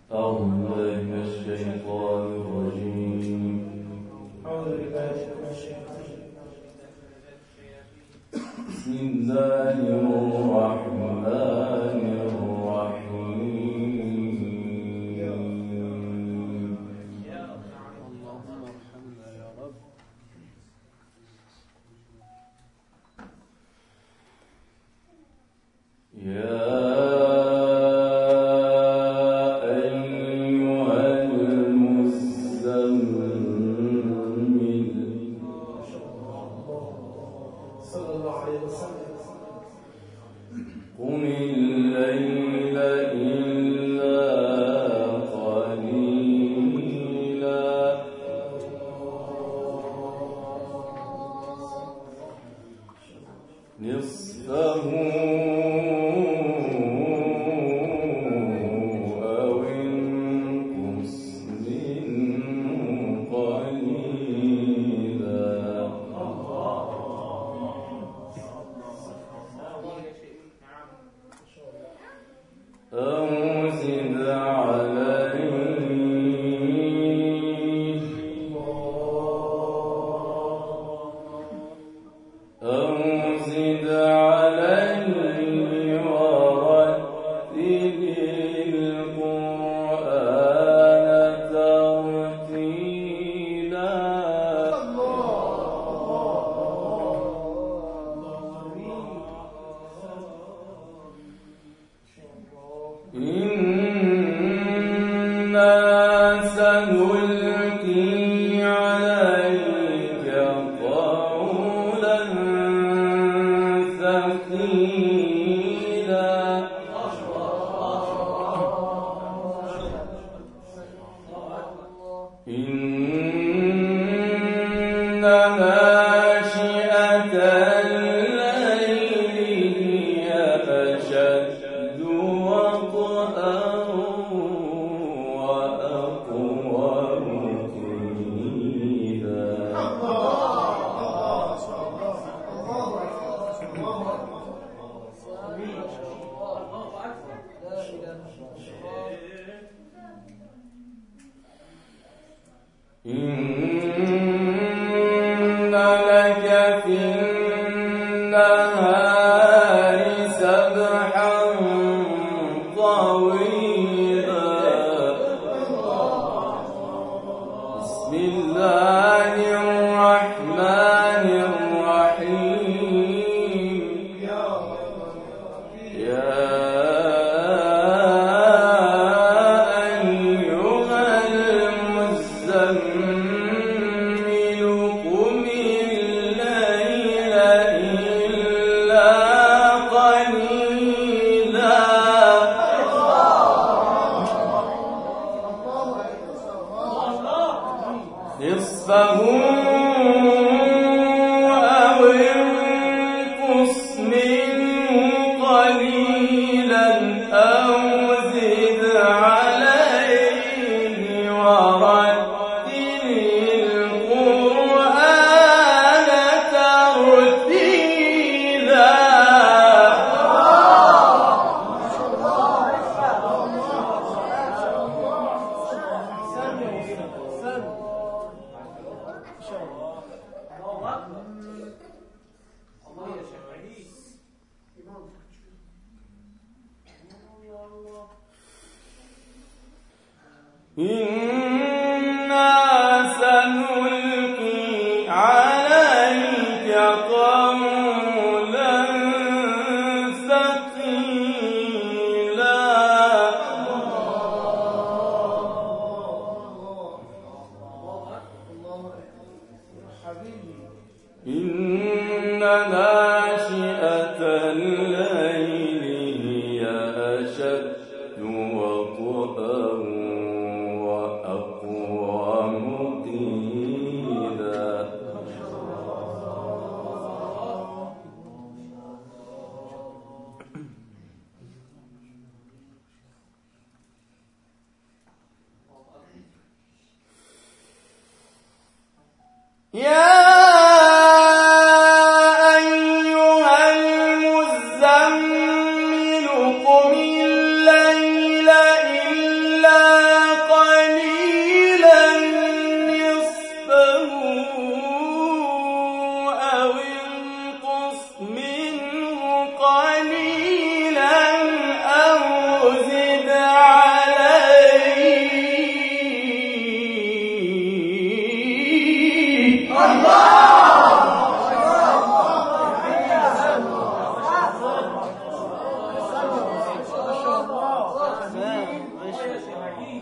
قم الليل إلا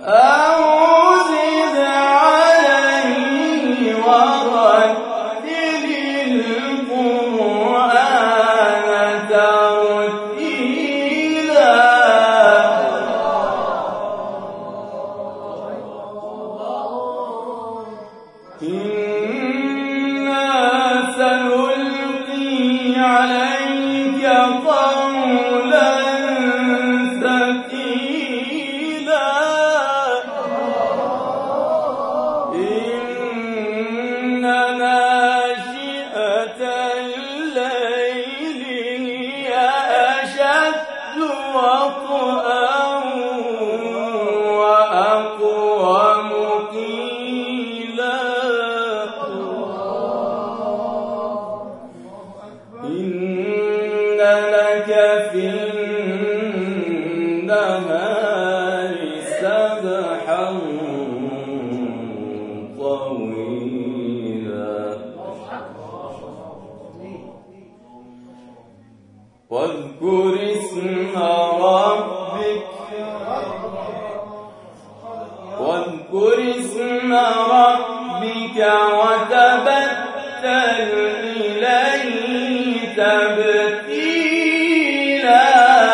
أو زد عليه ورتل القرآن ترتيلا إنا سنلقي عليك قولا ثقيلا إن ناشئة الليل هي أشد وطئا وأقوم قيلا إن لك في النهار سبحا طويلا واذكر اسم ربك وتبتل إليه تبتيلا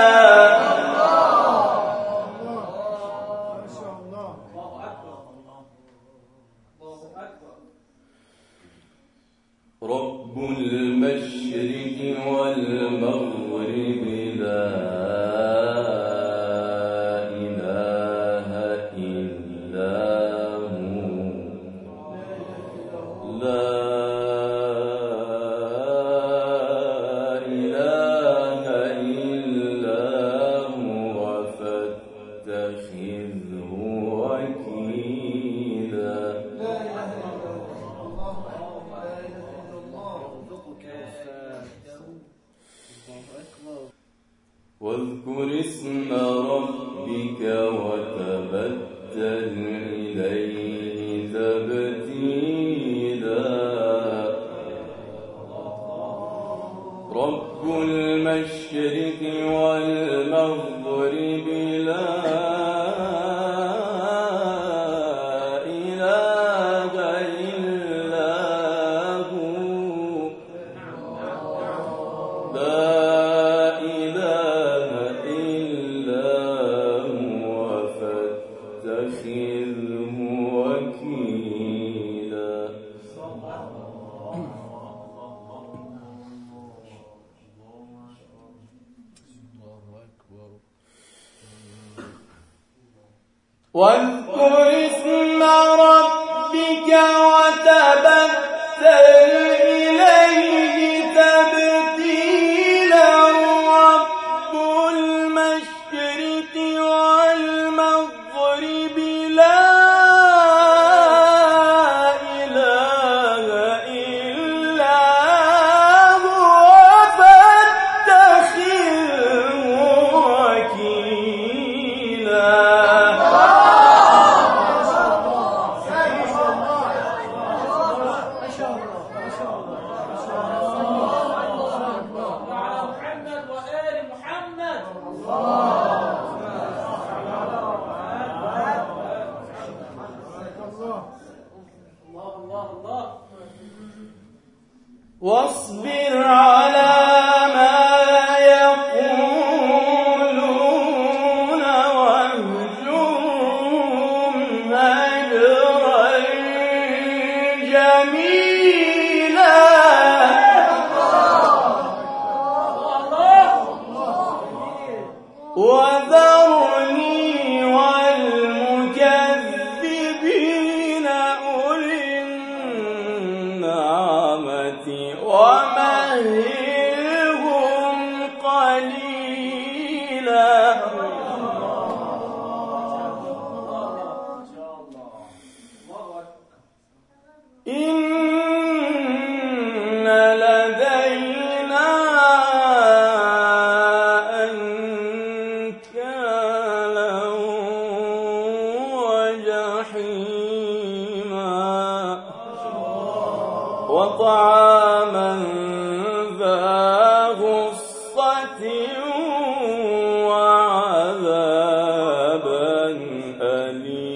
رب المشرق والمغرب لا إله إلا هو لا إله إلا هو فاتخذه وكيلا واذكر اسم ربك وتبتل إليه تبتيلا رب المشرق والمغرب لا إله إلا هو لا إله إلا هو فاتخذه وكيلا واذكر اسم ربك وتبتل إليه تبتيلا رب المشرق والمغرب لا إله إلا هو فاتخذه وكيلا واصبر على ما يقولون واهجرهم هجرا جميلا وذرني والمكذبين أولي النعمة ومهلهم قليلا إن لدينا أنكالا وجحيما وطعاما ذا غصة وعذابا أليما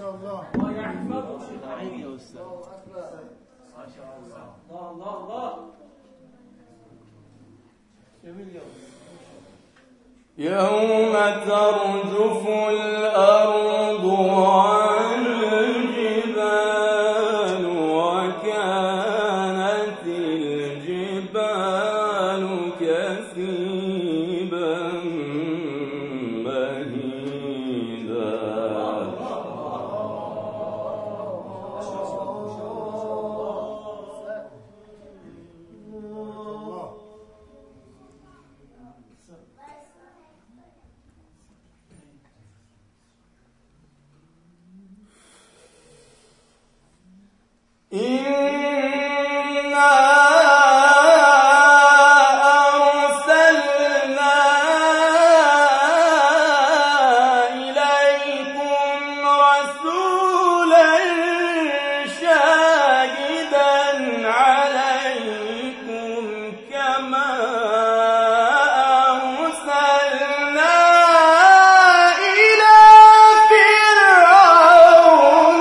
يوم ترجف الأرض والجبال وكانت الجبال كثيبا مهيدا إنا أرسلنا إليكم رسولا شاهدا عليكم كما أرسلنا إلى فرعون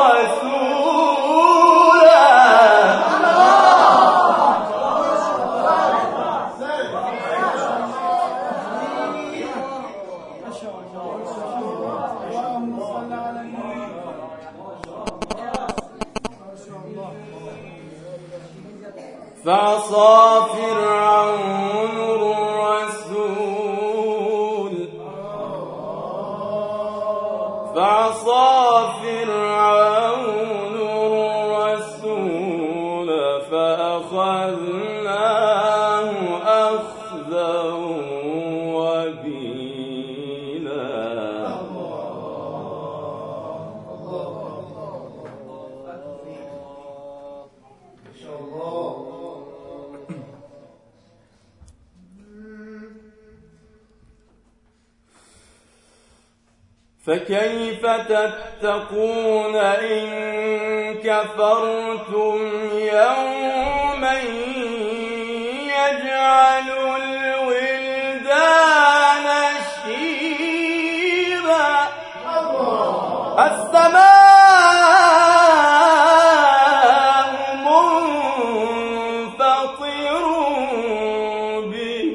فعصى فرعون الرسول فأخذناه أخذا وبيلا فكيف تتقون إن كفرتم يوما يجعل الولدان شيبا السماء منفطر به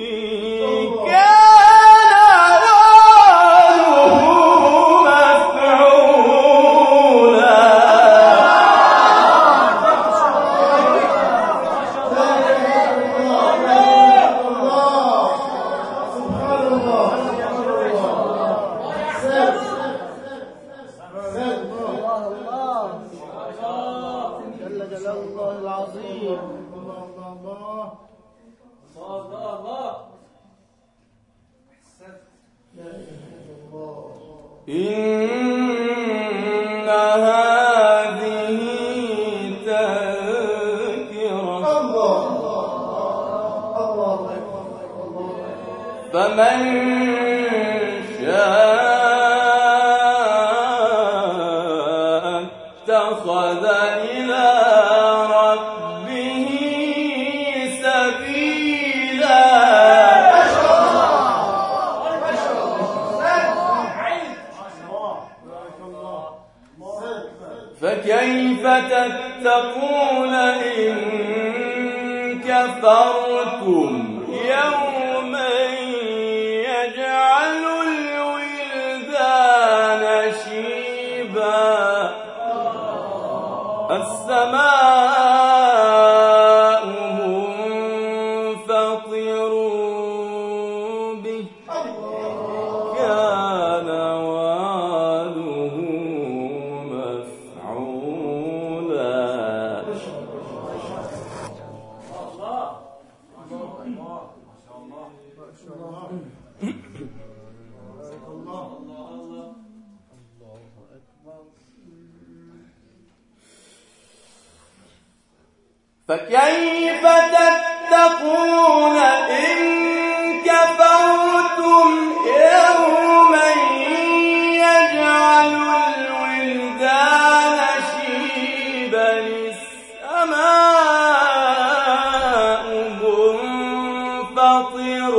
إن هذه تذكرة فمن شاء اتخذ إلى ربه سبيلا فكيف تتقون إن كفرتم يوما يجعل الولدان شيبا السماء منفطر به كان وعده فكيف تتقون إن كفرتم يوما يجعل الولدان شيبا السماء منفطر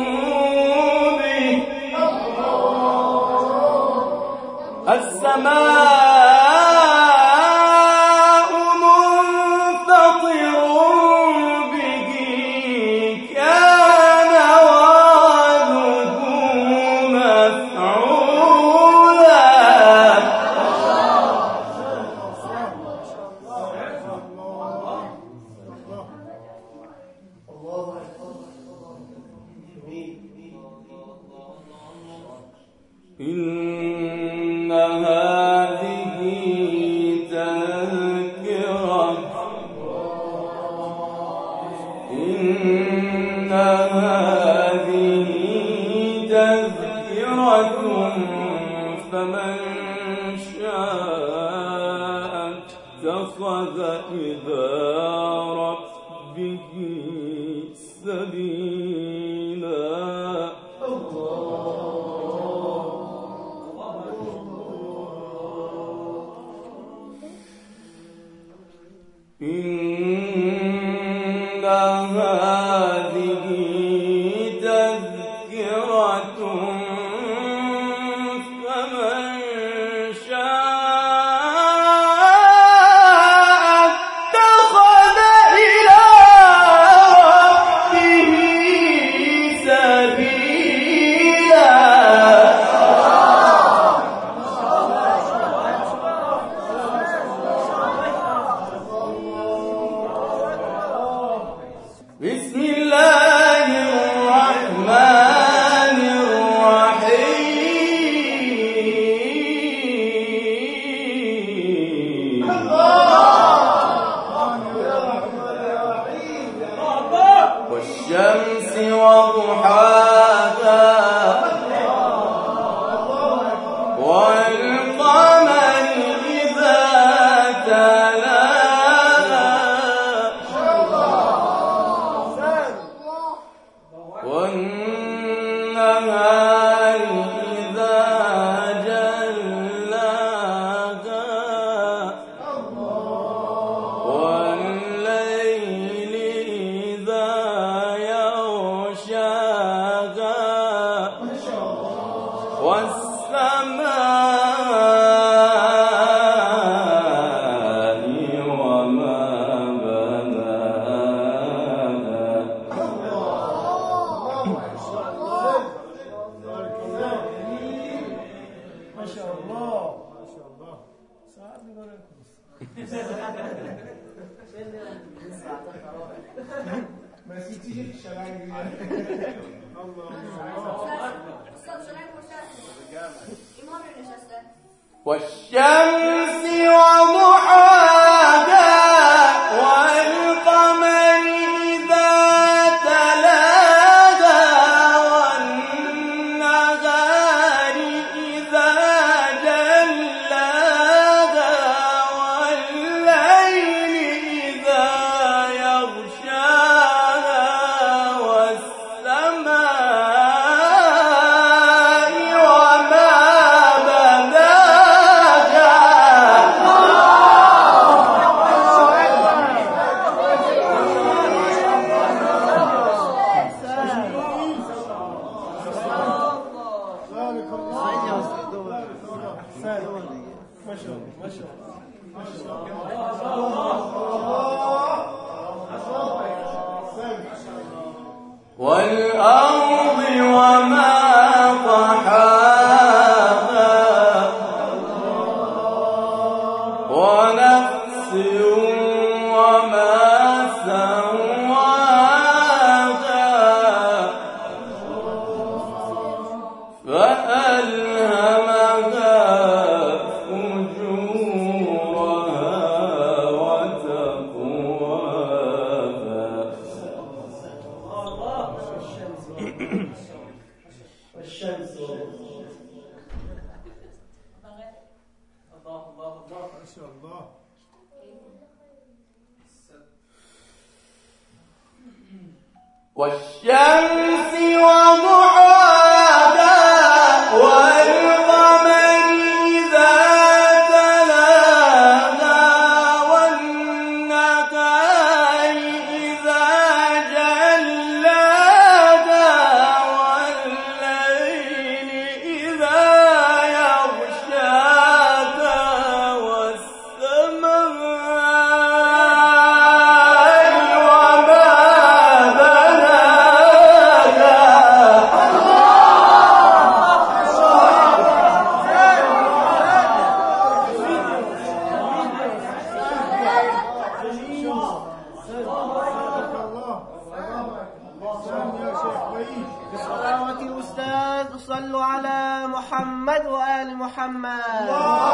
به السماء فمن شاء اتخذ إلى ربه سبيلا. إن هذه تذكرة فمن شاء اتخذ إلى ربه سبيلا. بسم الله الرحمن الرحيم. والشمس وضحاها والقمر إذا تلاها والنهار إذا جلاها والليل إذا يغشاها والسماء وما بناها. ما شاء الله ما شاء الله. ساعات نقول ما نسيتيش الشرايط. الله والشمس وضحاها والقمر إذا تلاها والنهار إذا جلاها والليل إذا يغشاها والسماء وما بناها. ما شاء الله ما شاء الله ما شاء الله. والأرض وما طحاها ونفس وما سواها فألهمها فجورها وتقواها. والشمس ما شاء الله. والشمس وضحاها والقمر إذا تلاها والنهار إذا جلاها والليل إذا يغشاها محمد.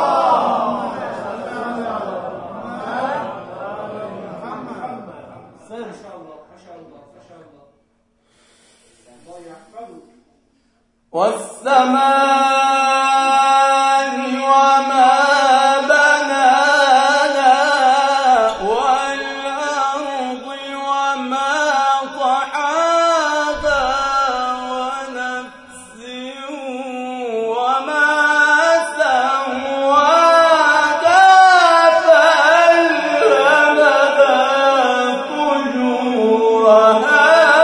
والسماء وما بناها والأرض وما طحاها ونفس وما سواها فألهمها فجورها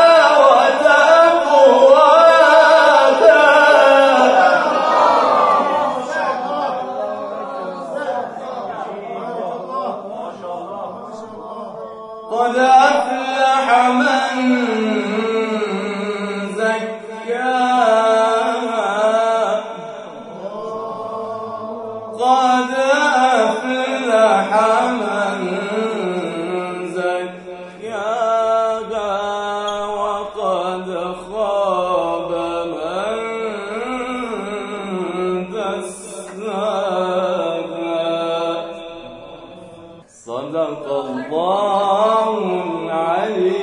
قد أفلح من زكاها قد أفلح من زكاها وقد خاب من دساها. صدق الله العلي